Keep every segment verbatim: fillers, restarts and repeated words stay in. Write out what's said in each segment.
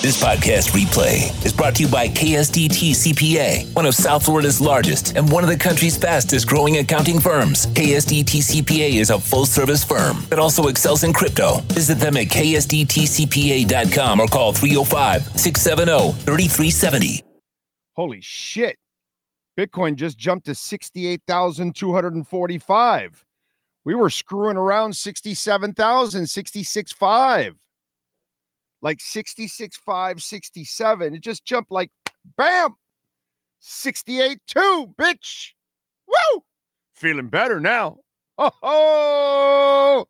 This podcast replay is brought to you by K S D T C P A, one of South Florida's largest and one of the country's fastest growing accounting firms. K S D T C P A is a full-service firm that also excels in crypto. Visit them at K S D T C P A dot com or call three oh five, six seven oh, three three seven oh. Holy shit. Bitcoin just jumped to sixty-eight thousand two hundred forty-five. We were screwing around sixty-seven thousand, sixty-six point five. Like sixty-six point five, sixty-seven. It just jumped like, bam, sixty-eight point two, bitch. Woo! Feeling better now. Oh, oh,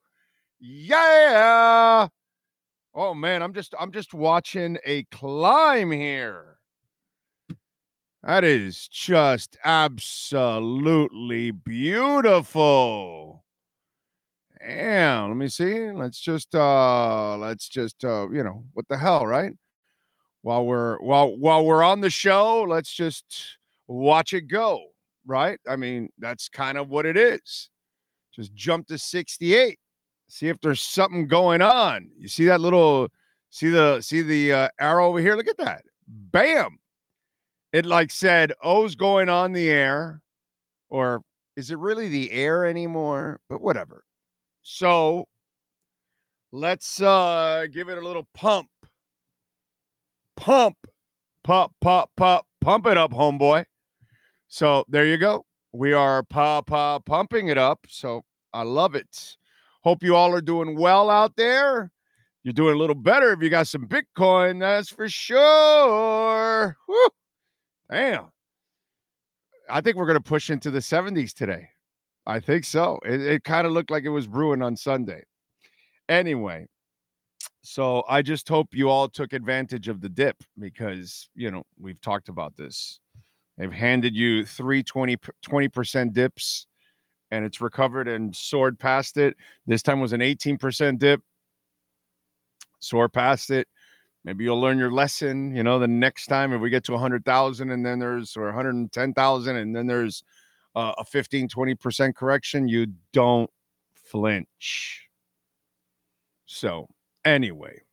yeah. Oh, man, I'm just, I'm just watching a climb here. That is just absolutely beautiful. Damn, let me see. Let's just uh let's just uh you know, what the hell, right? While we're while while we're on the show, let's just watch it go, right? I mean, that's kind of what it is. Just jump to sixty-eight. See if there's something going on. You see that little see the see the uh, arrow over here? Look at that. Bam. It like said, O's going on the air, or is it really the air anymore? But whatever. So let's uh, give it a little pump. Pump. Pop, pop, pop. Pump it up, homeboy. So there you go. We are pop, pop, pumping it up. So I love it. Hope you all are doing well out there. You're doing a little better if you got some Bitcoin, that's for sure. Woo. Damn. I think we're going to push into the seventies today. I think so. It, it kind of looked like it was brewing on Sunday. Anyway, so I just hope you all took advantage of the dip because, you know, we've talked about this. They've handed you three twenty, twenty percent dips, and it's recovered and soared past it. This time was an eighteen percent dip. Soar past it. Maybe you'll learn your lesson, you know, the next time if we get to one hundred thousand and then there's, or one hundred ten thousand and then there's uh, a fifteen, twenty percent correction, you don't flinch. So anyway,